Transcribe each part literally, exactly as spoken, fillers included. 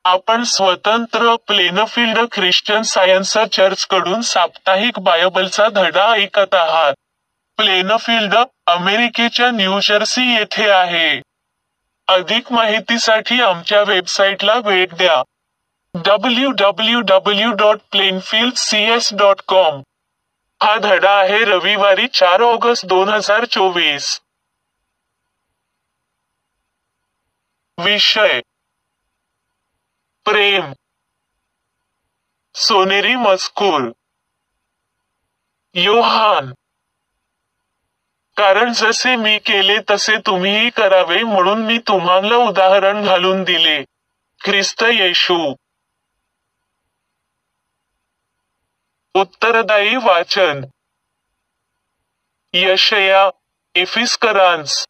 आपण स्वतंत्र Plainfield Christian science चर्चकडून साप्ताहिक बायबलचा धडा ऐकत आहात. प्लेनफील्ड, अमेरिकेच्या न्यूजर्सी येथे आहे. अधिक माहितीसाठी आमच्या वेबसाईटला भेट द्या. W W W dot Plainfield C S dot com. हा धडा आहे रविवारी चार ऑगस्ट दोन हजार चोवीस. विषय: प्रेम. सोनेरी मजकूर. योहान: कारण जसे मी केले तसे तुम्हीही करावे म्हणून मी तुम्हाला उदाहरण घालून दिले. ख्रिस्त येशू. उत्तरदायी वाचन: यशया, एफिस्करांस.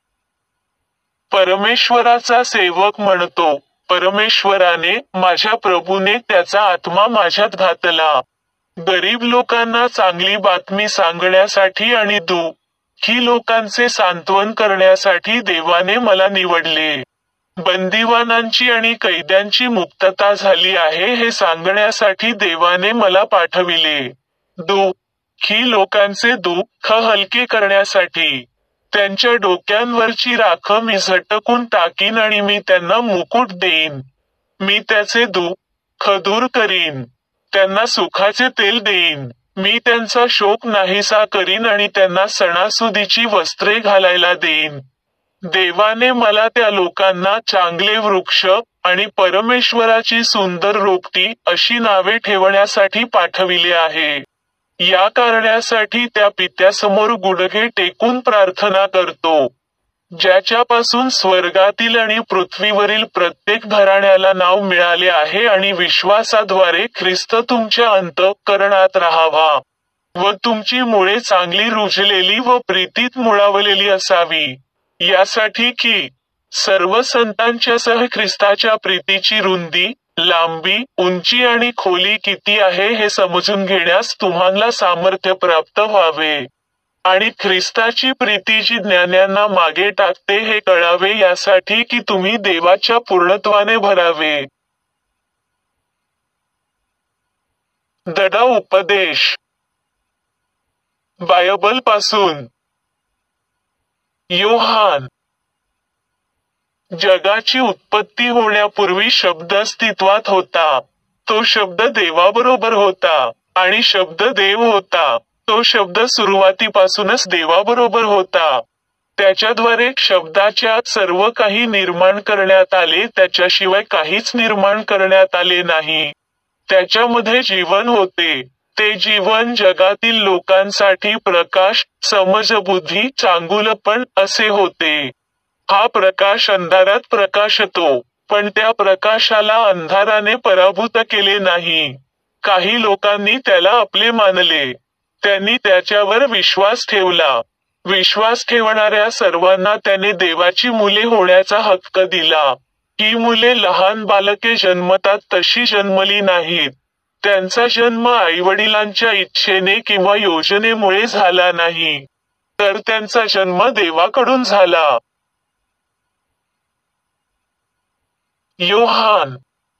परमेश्वराचा सेवक म्हणतो, परमेश्वराने, माझ्या प्रभूने त्याचा आत्मा माझ्यात घातला. गरीब लोकांना चांगली बातमी सांगण्यासाठी आणि दुःखी लोकांचे सांत्वन करण्यासाठी देवाने मला निवडले. बंदिवानांची आणि कैद्यांची मुक्तता झाली आहे हे सांगण्यासाठी देवाने मला पाठविले. दुःखी लोकांचे दुःख हलके करण्यासाठी. त्यांच्या डोक्यांवरची राख मी झटकून टाकीन आणि मी त्यांना मुकुट देईन. मी त्याचे दुःख दूर करीन. त्यांना सुखाचे तेल देईन. मी त्यांचा शोक नाहीसा करीन आणि त्यांना सणासुदीची वस्त्रे घालायला देईन. देवाने मला त्या लोकांना चांगले वृक्ष आणि परमेश्वराची सुंदर रोपटी अशी नावे ठेवण्यासाठी पाठविले आहे. या कारणासाठी त्या पित्यासमोर गुडघे टेकून प्रार्थना करतो, ज्याच्यापासून स्वर्गातील आणि पृथ्वीवरील प्रत्येक घराण्याला नाव मिळाले आहे आणि विश्वासाद्वारे ख्रिस्त तुमच्या अंतःकरणात राहावा व तुमची मुळे चांगली रुजलेली व प्रीतीत मुळावलेली असावी, यासाठी की सर्व संतांच्यासह ख्रिस्ताच्या प्रीतीची रुंदी, लांबी, उंची आणि खोली किती आहे हे समजून घेण्यास तुम्हाला सामर्थ्य प्राप्त व्हावे आणि ख्रिस्ताची प्रीती जी ज्ञानांना मागे टाकते हे कळावे यासाठी की तुम्ही देवाच्या पूर्णत्वाने भरावे. धडा उपदेश. बायबल पासून. योहान: जगाची उत्पत्ती होण्यापूर्वी शब्द अस्तित्वात होता. तो शब्द देवाबरोबर होता आणि शब्द देव होता. तो शब्द सुरुवातीपासूनच देवाबरोबर होता. त्याच्याद्वारे शब्दाच्या सर्व काही निर्माण करण्यात आले, त्याच्याशिवाय काहीच निर्माण करण्यात आले नाही. त्याच्यामध्ये जीवन होते. ते जीवन जगातील लोकांसाठी प्रकाश, समजबुद्धी, चांगुलपण असे होते. हा प्रकाश अंधारात प्रकाशतो, पण त्या प्रकाशाला अंधाराने पराभूत केले नाही. काही लोकांनी त्याला आपले मानले. त्यांनी त्याच्यावर विश्वास ठेवला. विश्वास ठेवणाऱ्या सर्वांना त्याने देवाची मुले होण्याचा हक्क दिला. ही मुले लहान बालके जन्मतात तशी जन्मली नाहीत. त्यांचा जन्म आईवडिलांच्या इच्छेने किंवा योजनेमुळे झाला नाही, तर त्यांचा जन्म देवाकडून झाला. योहान: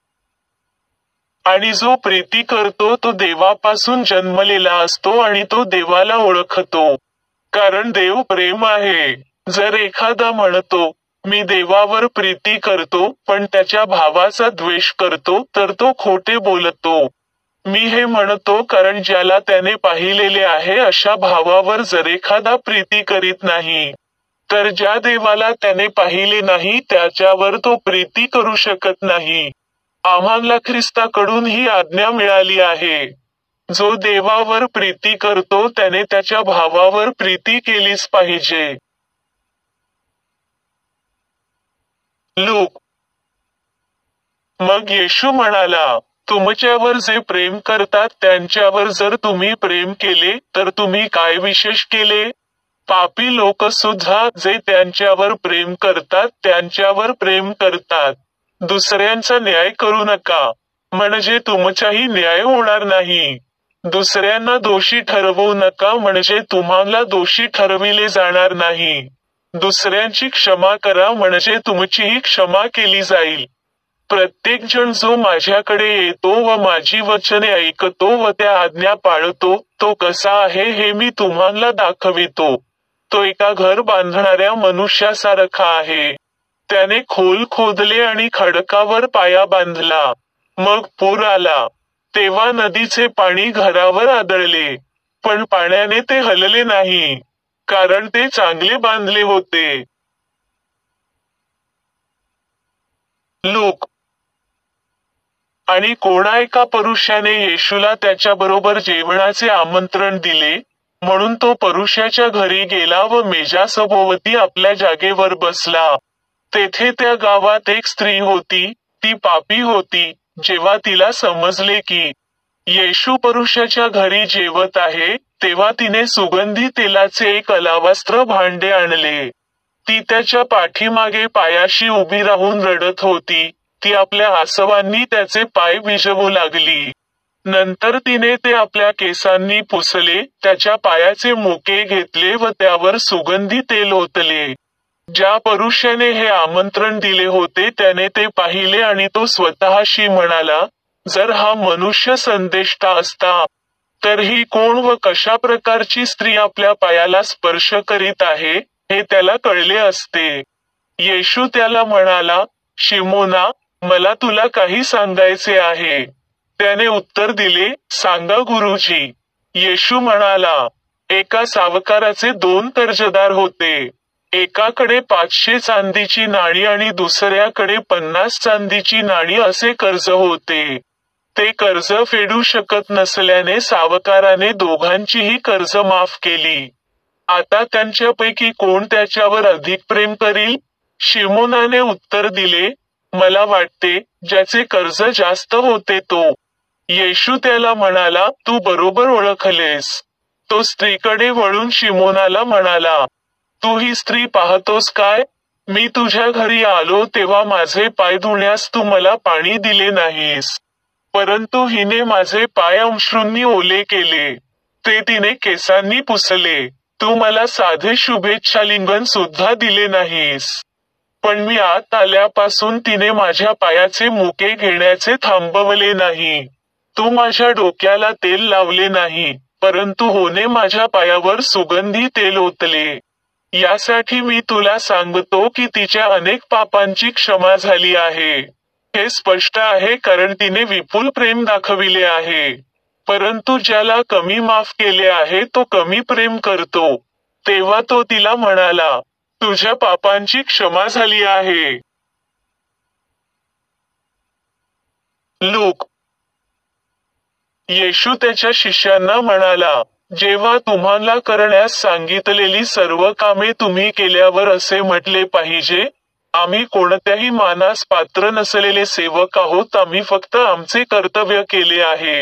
आणि जो प्रीती करतो तो देवापासून जन्मलेला असतो आणि तो देवाला ओळखतो, कारण देव प्रेम आहे. जर एखादा म्हणतो, मी देवावर प्रीती करतो पण त्याच्या भावाचा द्वेष करतो, तर तो खोटे बोलतो. मी हे म्हणतो कारण ज्याला त्याने पाहिलेले आहे अशा भावावर जर एखादा प्रीती करीत नाही, तर ज्या देवाला त्याने पाहिले नाही त्याच्यावर तो प्रीती करू शकत नाही. आम्हाला ख्रिस्ताकडून ही आज्ञा मिळाली आहे, जो देवावर प्रीती करतो त्याने त्याच्या भावावर प्रीती केलीच पाहिजे. लूक: मग येशू म्हणाला, तुमच्यावर जे प्रेम करतात त्यांच्यावर जर तुम्ही प्रेम केले तर तुम्ही काय विशेष केले? पापी लोकसुद्धा जे त्यांच्यावर प्रेम करतात त्यांच्यावर प्रेम करतात. दुसऱ्यांचा न्याय करू नका, म्हणजे तुमचाही न्याय होणार नाही. दुसऱ्यांना दोषी ठरवू नका, म्हणजे तुम्हाला दोषी ठरविले जाणार नाही. दुसऱ्यांची क्षमा करा, म्हणजे तुमचीही क्षमा केली जाईल. प्रत्येक जण जो माझ्याकडे येतो व माझी वचने ऐकतो व त्या आज्ञा पाळतो, तो कसा आहे हे मी तुम्हाला दाखवितो. तो एका घर बांधणाऱ्या मनुष्यासारखा आहे. त्याने खोल खोदले आणि खडकावर पाया बांधला. मग पूर आला. तेव्हा नदीचे पाणी घरावर आदळले. पण पाण्याने ते हलले नाही, कारण ते चांगले बांधले होते. लूक. आणि कोणा एका पुरुषाने येशूला त्याच्याबरोबर जेवणाचे आमंत्रण दिले, म्हणून तो पुरुषाच्या घरी गेला व मेजासभोवती आपल्या जागेवर बसला. तेथे त्या गावात एक स्त्री होती, ती पापी होती. जेव्हा तिला समजले की येशू पुरुषाच्या घरी जेवत आहे, तेव्हा तिने सुगंधी तेलाचे एक अलावास्त्र भांडे आणले. ती त्याच्या पाठीमागे पायाशी उभी राहून रडत होती. ती आपल्या आसवांनी त्याचे पाय भिजवू लागली. नंतर तिने ते आपल्या केसांनी पुसले, त्याच्या पायाचे मुके घेतले व त्यावर सुगंधी तेल ओतले. ज्या पुरुषाने हे आमंत्रण दिले होते त्याने ते पाहिले आणि तो स्वतःशी म्हणाला, जर हा मनुष्य संदेष्टा असता, तर ही कोण व कशा प्रकारची स्त्री आपल्या पायाला स्पर्श करीत आहे, हे त्याला कळले असते. येशू त्याला म्हणाला, शिमोना, मला तुला काही सांगायचे आहे. त्याने उत्तर दिले, सांगा गुरुजी. येशू म्हणाला, एका सावकाराचे दोन कर्जदार होते. एकाकडे पाचशे चांदीची नाणी आणि दुसऱ्याकडे पन्नास चांदीची नाणी असे कर्ज होते. ते कर्ज फेडू शकत नसल्याने सावकाराने दोघांचीही कर्ज माफ केली. आता त्यांच्यापैकी कोण त्याच्यावर अधिक प्रेम करील? शिमोनाने उत्तर दिले, मला वाटते, ज्याचे कर्ज जास्त होते तो. येशू त्याला म्हणाला, तू बरोबर ओळखलेस. तो स्त्रीकडे वळून शिमोनाला म्हणाला, तू ही स्त्री पाहतोस काय? मी तुझ्या घरी आलो तेव्हा माझे पाय धुण्यास तू मला पाणी दिले नाहीस, परंतु हिने माझे पाय अश्रूंनी ओले केले. ते तिने केसांनी पुसले. तू मला साधे शुभेच्छालिंगन सुद्धा दिले नाहीस. पण मी आत आल्यापासून तिने माझ्या पायाचे मुके घेण्याचे थांबवले नाही. तू माझ्या डोक्याला तेल लावले नाही, परंतु होने माझ्या पायावर सुगंधी तेल ओतले. यासाठी मी तुला सांगतो की तिच्या अनेक पापांची क्षमा झाली आहे. हे स्पष्ट आहे कारण तिने विपुल प्रेम दाखविले आहे. परंतु ज्याला कमी माफ केले आहे तो कमी प्रेम करतो. तेव्हा तो तिला म्हणाला, तुझ्या पापांची क्षमा झाली आहे. लूक. येशू त्याच्या शिष्यांना म्हणाला, जेव्हा तुम्हाला करण्यास सांगितलेली सर्व कामे तुम्ही केल्यावर असे म्हटले पाहिजे, आम्ही कोणत्याही मानास पात्र नसलेले सेवक आहोत, आम्ही फक्त आमचे कर्तव्य केले आहे.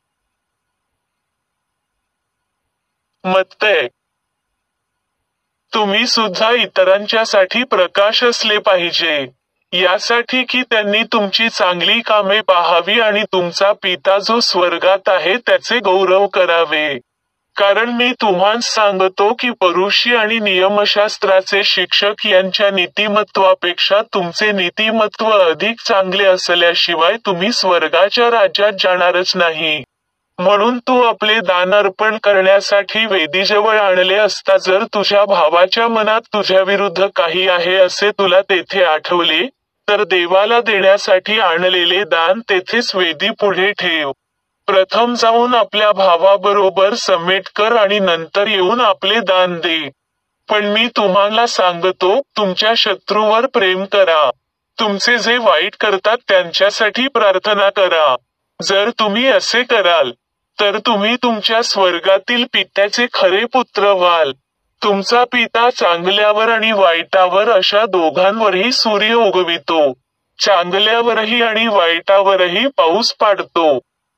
मत्तय. तुम्ही सुद्धा इतरांच्यासाठी प्रकाश असले पाहिजे, यासाठी की त्यांनी तुमची चांगली कामे पाहावी आणि तुमचा पिता जो स्वर्गात आहे त्याचे गौरव करावे. कारण मी तुम्हाला सांगतो की फरीसी आणि नियमशास्त्राचे शिक्षक यांच्या नीतिमत्वापेक्षा तुमचे नीतिमत्व अधिक चांगले असल्याशिवाय तुम्ही स्वर्गाच्या राज्यात जाणारच नाही. म्हणून तू आपले दान अर्पण करण्यासाठी वेदीजवळ आणले असता जर तुझ्या भावाच्या मनात तुझ्याविरुद्ध काही आहे असे तुला तेथे आठवले, तर देवाला देण्यासाठी आणलेले दान तेथेच वेदी पुढे ठेव. प्रथम जाऊन आपल्या भावाबरोबर समेट कर आणि नंतर येऊन आपले दान दे. पण मी तुम्हाला सांगतो, तुमच्या शत्रूवर प्रेम करा. तुमचे जे वाईट करतात त्यांच्यासाठी प्रार्थना करा. जर तुम्ही असे कराल, तर तुम्ही तुमच्या स्वर्गातील पित्याचे खरे पुत्र व्हाल. तुमचा पिता चांगल्यावर आणि वाईटावर अशा दोघांवरही सूर्य उगवितो. चांगल्यावरही आणि वाईटावरही पाऊस पाडतो.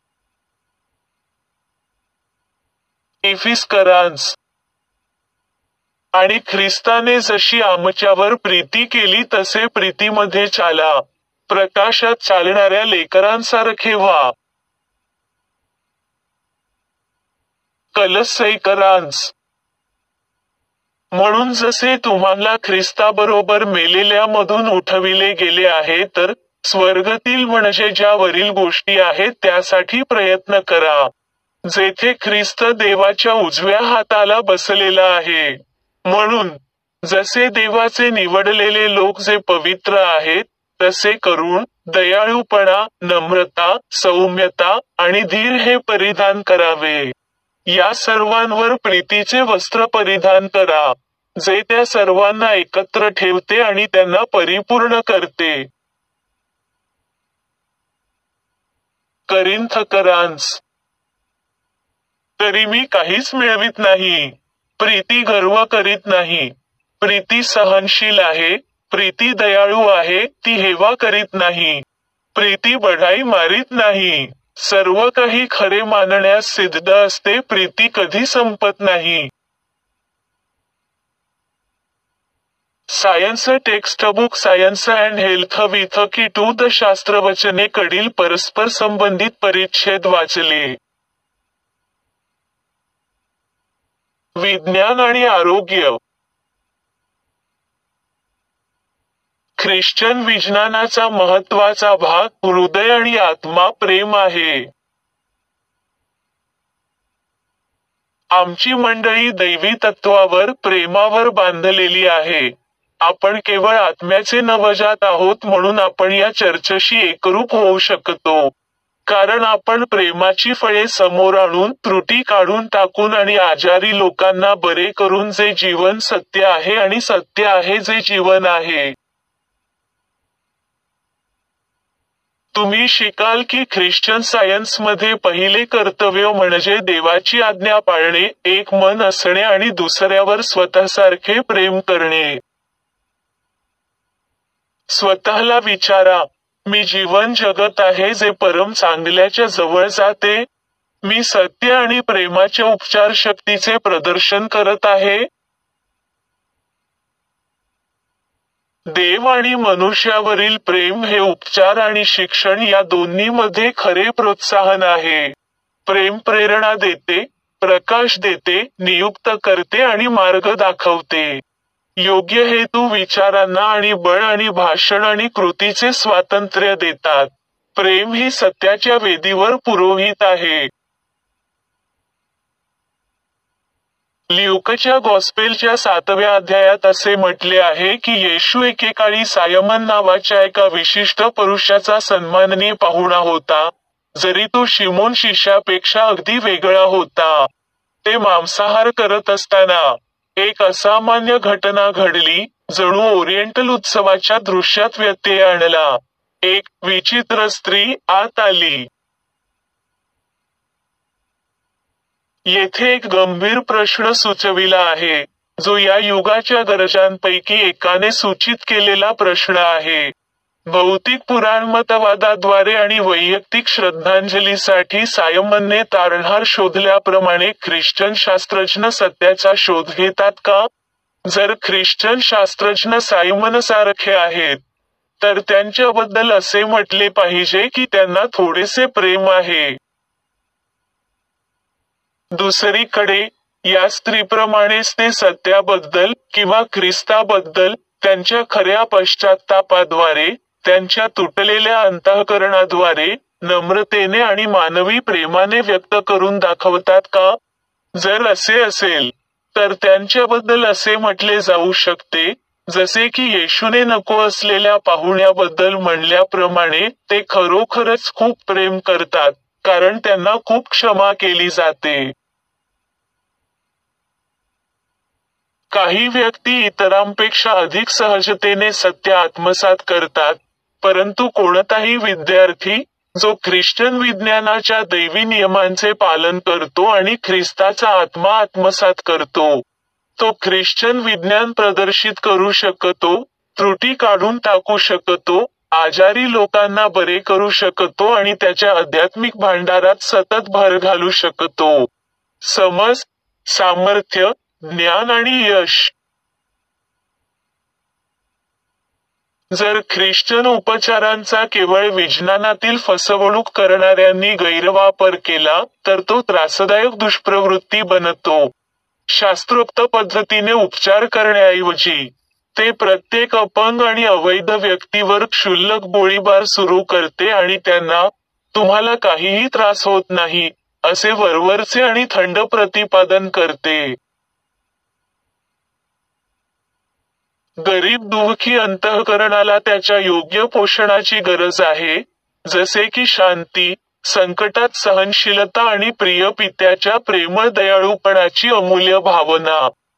इफिस्करांस. आणि ख्रिस्ताने जशी आमच्यावर प्रीती केली तसे प्रीतीमध्ये चाला. प्रकाशात चालणाऱ्या लेकरांसारखे व्हा. कलस्सैकरांस. म्हणून जसे तुम्हाला ख्रिस्ताबरोबर मेलेल्यामधून उठविले गेले आहे तर स्वर्गातील म्हणजे ज्या वरील गोष्टी आहेत त्यासाठी प्रयत्न करा, जेथे ख्रिस्त देवाच्या उजव्या हाताला बसलेला आहे. म्हणून जसे देवाचे निवडलेले लोक जे पवित्र आहेत, तसे करुण, दयाळूपणा, नम्रता, सौम्यता आणि धीर हे परिधान करावे. या सर्वांवर प्रीतीचे वस्त्र परिधान करा, जे त्या सर्वांना एकत्र ठेवते आणि त्यांना परिपूर्ण करते. करिंथकरांस तरी मी काहीच मिळवित नाही. प्रीती गर्व करीत नाही. प्रीती सहनशील आहे. प्रीती दयाळू आहे, ती हेवा करीत नाही. प्रीती बढाई मारीत नाही. सर्व काही खरे मानण्यास सिद्ध असते. प्रीती कधी संपत नाही. Science textbook science and health with key to the शास्त्रवचने कडील परस्पर संबंधित परिच्छेद वाचले. विज्ञान आणि आरोग्य. ख्रिश्चन विज्ञानाचा महत्त्वाचा भाग हृदय आणि आत्मा प्रेम आहे. आमची मंडळी दैवी तत्वावर प्रेमावर बांधलेली आहे. आपण केवळ आत्म्याचे नवजात आहोत म्हणून आपण या चर्चेशी एकरूप होऊ शकतो. कारण आपण प्रेमाची फळे समोर आणून, त्रुटी काढून टाकून आणि आजारी लोकांना बरे करून जे जीवन सत्य आहे आणि सत्य आहे जे जीवन आहे. तुम्ही शिकाल की ख्रिश्चन सायन्समध्ये पहिले कर्तव्य म्हणजे देवाची आज्ञा पाळणे, एक मन असणे आणि दुसऱ्यावर स्वतःसारखे प्रेम करणे. स्वतःला विचारा, मी जीवन जगत आहे जे परम चांगल्याच्या जवळ जाते? मी सत्य आणि प्रेमाच्या उपचार शक्तीचे प्रदर्शन करत आहे? देव आणि मनुष्यावरील प्रेम हे उपचार आणि शिक्षण या दोन्हीमध्ये खरे प्रोत्साहन आहे. प्रेम प्रेरणा देते, प्रकाश देते, नियुक्त करते आणि मार्ग दाखवते. योग्य हेतू विचारांना आणि बळ आणि भाषण आणि कृतीचे स्वातंत्र्य देतात. प्रेम ही सत्याच्या वेदीवर पुरोहित आहे. ल्यूकच्या गॉस्पेलच्या सातव्या अध्यायात असे म्हटले आहे की येशू एकेकाळी सायमन नावाच्या एका विशिष्ट पुरुषाचा सन्माननीय पाहुणा होता, जरी तो शिमोन शिष्यापेक्षा अगदी वेगळा होता. ते मांसाहार करत असताना एक असामान्य घटना घडली, जणू ओरिएंटल उत्सवाच्या दृश्यात व्यत्यय आणला. एक विचित्र स्त्री आत आली. येथे एक गंभीर प्रश्न सुचविला आहे, जो या युगाच्या गरजांपैकी एकाने सूचित केलेला प्रश्न आहे. भौतिक पुराणमतवादाद्वारे आणि वैयक्तिक श्रद्धांजलीसाठी सायमनने तारणहार शोधल्याप्रमाणे ख्रिश्चन शास्त्रज्ञ सत्याचा शोध घेतात का? जर ख्रिश्चन शास्त्रज्ञ सायमनसारखे आहेत, तर त्यांच्याबद्दल असे म्हटले पाहिजे की त्यांना थोडेसे प्रेम आहे. दुसरीकडे, या स्त्रीप्रमाणेच ते सत्याबद्दल किंवा ख्रिस्ताबद्दल त्यांच्या खऱ्या पश्चात्तापाद्वारे, त्यांच्या तुटलेल्या अंतःकरणाद्वारे, नम्रतेने आणि मानवी प्रेमाने व्यक्त करून दाखवतात का? जर असे असेल, तर त्यांच्याबद्दल असे म्हटले जाऊ शकते, जसे की येशूने नको असलेल्या पाहुण्याबद्दल म्हणल्याप्रमाणे, ते खरोखरच खूप प्रेम करतात, कारण त्यांना खूप क्षमा केली जाते. काही व्यक्ती इतरांपेक्षा अधिक सहजतेने सत्य आत्मसात करतात, परंतु कोणताही विद्यार्थी, जो ख्रिश्चन विज्ञानाच्या दैवी नियमांचे पालन करतो आणि ख्रिस्ताचा आत्मा आत्मसात करतो, तो ख्रिश्चन विज्ञान प्रदर्शित करू शकतो, त्रुटी काढून टाकू शकतो, आजारी लोकांना बरे करू शकतो आणि त्याच्या आध्यात्मिक भांडारात सतत भर घालू शकतो. समज, सामर्थ्य, ज्ञान आणि यश. जर ख्रिश्चन उपचारांचा केवळ विज्ञानातील फसवणूक करणाऱ्यांनी गैरवापर केला, तर तो त्रासदायक दुष्प्रवृत्ती बनतो. शास्त्रोक्त पद्धतीने उपचार करण्याऐवजी ते प्रत्येक अपंग आणि अवैध व्यक्तीवर क्षुल्लक गोळीबार सुरू करते आणि त्यांना, तुम्हाला काहीही त्रास होत नाही, असे वरवरचे आणि थंड प्रतिपादन करते. गरीब दुःखी अंतःकरणाला त्याच्या योग्य पोषणाची गरज आहे, जसे की शांती, संकटात सहनशीलता आणि प्रिय पित्याच्या प्रेमळ दयाळूपणाची अमूल्य भावना.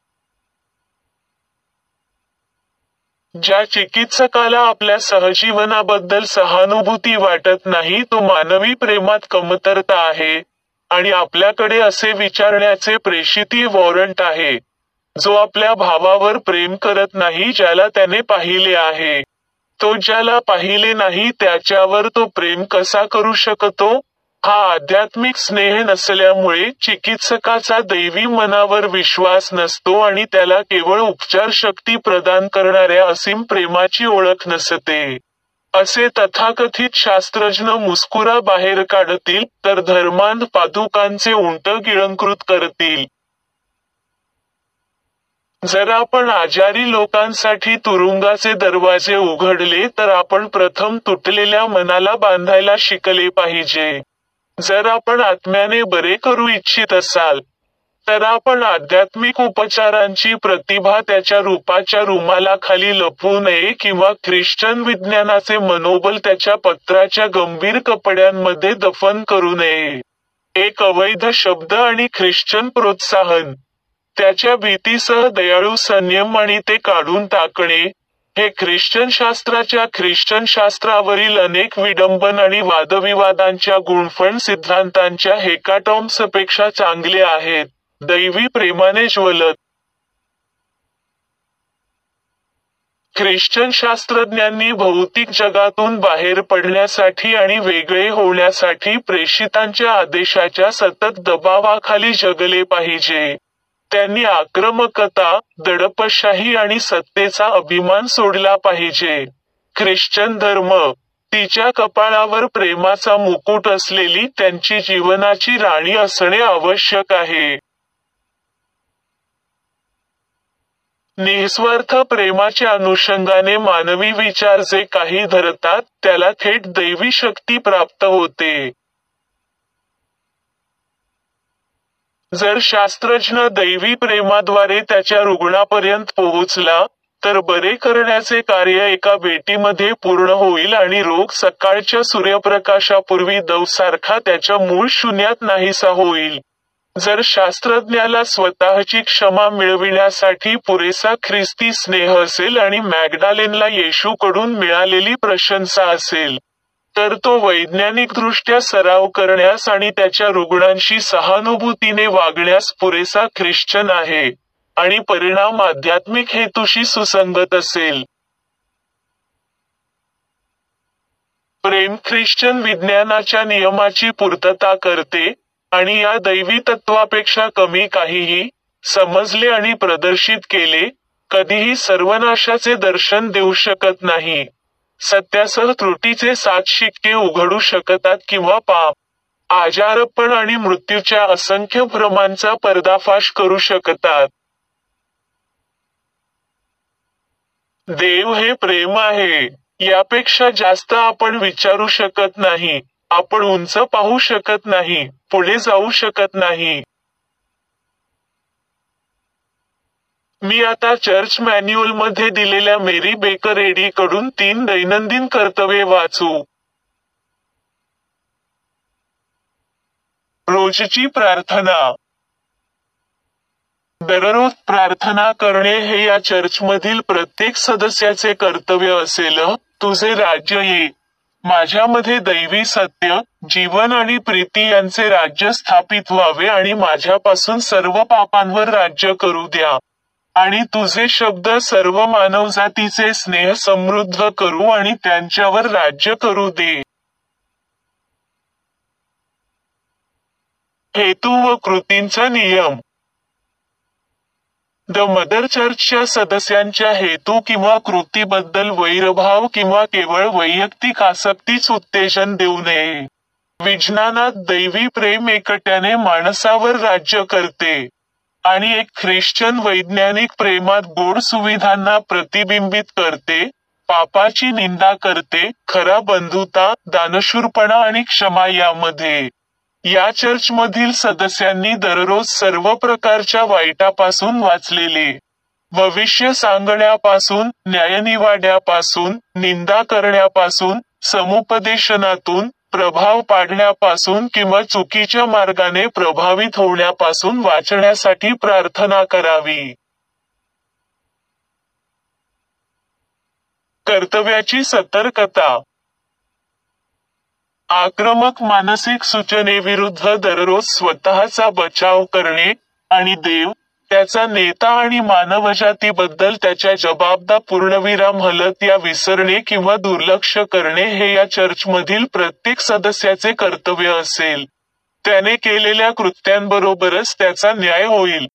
ज्या चिकित्सकाला आपल्या सहजीवनाबद्दल सहानुभूती वाटत नाही तो मानवी प्रेमात कमतरता आहे, आणि आपल्याकडे असे विचारण्याचे प्रेषितीय वॉरंट आहे. जो आपल्या भावावर प्रेम करत नाही ज्याला त्याने पाहिले आहे, तो ज्याला पाहिले नाही त्याच्यावर तो प्रेम कसा करू शकतो? हा आध्यात्मिक स्नेह नसल्यामुळे चिकित्सकाचा दैवी मनावर विश्वास नसतो आणि त्याला केवळ उपचार शक्ती प्रदान करणाऱ्या असीम प्रेमाची ओळख नसते. असे तथाकथित शास्त्रज्ञ मुस्कुरा बाहेर काढतील, तर धर्मांध पादुकांचे उंट गिळंकृत करतील. जर आपण आजारी लोकांसाठी तुरुंगाचे दरवाजे उघडले तर आपण प्रथम तुटलेल्या मनाला बांधायला शिकले पाहिजे. जर आपण आत्म्याने बरे करू इच्छित असाल, तर आपण आध्यात्मिक उपचारांची प्रतिभा त्याच्या रूपाच्या रुमालाखाली लपवू नये किंवा ख्रिश्चन विज्ञानाचे मनोबल त्याच्या पत्राच्या गंभीर कपड्यांमध्ये दफन करू नये. एक अवैध शब्द आणि ख्रिश्चन प्रोत्साहन. त्याच्या भीतीसह दयाळू संयम आणि ते काढून टाकणे, हे ख्रिश्चन शास्त्राच्या ख्रिश्चन शास्त्रावरील अनेक विडंबन आणि वादविवादांच्या गुणफण सिद्धांतांच्या हेकाटॉम्सपेक्षा चांगले आहेत, दैवी प्रेमाने ज्वलत. ख्रिश्चन शास्त्रज्ञांनी भौतिक जगातून बाहेर पडण्यासाठी आणि वेगळे होण्यासाठी प्रेषितांच्या आदेशाच्या सतत दबावाखाली जगले पाहिजे. त्यांनी आक्रमकता, दडपशाही आणि सत्तेचा अभिमान सोडला पाहिजे. ख्रिश्चन धर्म, तिच्या कपाळावर प्रेमाचा मुकुट असलेली त्यांची जीवनाची राणी असणे आवश्यक आहे. निस्वार्थ प्रेमाच्या अनुषंगाने मानवी विचार जे काही धरतात त्याला थेट दैवी शक्ती प्राप्त होते. जर शास्त्रज्ञ दैवी प्रेमाद्वारे त्याच्या रुग्णापर्यंत पोहोचला, तर बरे करण्याचे कार्य एका बेटीमध्ये पूर्ण होईल आणि रोग सकाळच्या सूर्यप्रकाशापूर्वी दवसारखा त्याच्या मूळ शून्यात नाहीसा होईल. जर शास्त्रज्ञाला स्वतःची क्षमा मिळविण्यासाठी पुरेसा ख्रिस्ती स्नेह असेल आणि मॅग्डालेनला येशूकडून मिळालेली प्रशंसा असेल, तर तो वैज्ञानिकदृष्ट्या सराव करण्यास आणि त्याच्या रुग्णांशी सहानुभूतीने वागण्यास पुरेसा ख्रिश्चन आहे, आणि परिणाम आध्यात्मिक हेतूशी सुसंगत असेल. प्रेम ख्रिश्चन विज्ञानाच्या नियमाची पूर्तता करते, आणि या दैवी तत्वापेक्षा कमी काहीही, समजले आणि प्रदर्शित केले, कधीही सर्वनाशाचे दर्शन देऊ शकत नाही. सत्यासह त्रुटीचे सात शिक्के उघडू शकतात किंवा पाप, आजारपण आणि मृत्यूच्या असंख्य भ्रमांचा पर्दाफाश करू शकतात. देव हे प्रेम आहे. यापेक्षा जास्त आपण विचारू शकत नाही. आपण उंच पाहू शकत नाही, पुढे जाऊ शकत नाही. मी आता चर्च मॅन्युअलमध्ये दिलेल्या मेरी बेकर एडी कडून तीन दैनंदिन कर्तव्ये वाचू. रोजची प्रार्थना. दररोज प्रार्थना करणे हे या चर्चमधील प्रत्येक सदस्याचे कर्तव्य असेल. तुझे राज्य ये. माझ्यामध्ये दैवी सत्य, जीवन आणि प्रीती यांचे राज्य स्थापित व्हावे आणि माझ्यापासून सर्व पापांवर राज्य करू द्या. आणि तुझे शब्द सर्व मानवजातीचे स्नेह समृद्ध करू आणि त्यांच्यावर राज्य करू दे. हेतू व कृतींचा नियम. द मदर चर्चच्या सदस्यांच्या हेतू किंवा कृतीबद्दल वैरभाव किंवा केवळ वैयक्तिक आसक्तीच उत्तेजन देऊ नये. विज्ञानात दैवी प्रेम एकट्याने माणसावर राज्य करते. आणि एक ख्रिश्चन वैज्ञानिक प्रेमात गोड सुविधांना प्रतिबिंबित करते, पापाची निंदा करते, खरा बंधुता, दानशूरपणा आणि क्षमा यामध्ये. या चर्चमधील सदस्यांनी दररोज सर्व प्रकारच्या वाईटापासून वाचलेले. भविष्य सांगण्यापासून, न्यायनिवाड्यापासून, निंदा करण्यापासून, समुपदेशनातून, प्रभाव पाडण्यापासून किंवा चुकीच्या मार्गाने प्रभावित होण्यापासून वाचण्यासाठी प्रार्थना करावी. कर्तव्याची सतर्कता. आक्रमक मानसिक सूचनेविरुद्ध दररोज स्वतःचा बचाव करणे आणि देव, त्याचा नेता आणि मानवजातीबद्दल त्याच्या जबाबदा पूर्णविराम हलत या विसरणे किंवा दुर्लक्ष करणे हे या चर्चमधील प्रत्येक सदस्याचे कर्तव्य असेल. त्याने केलेल्या कृत्यांबरोबरच त्याचा न्याय होईल.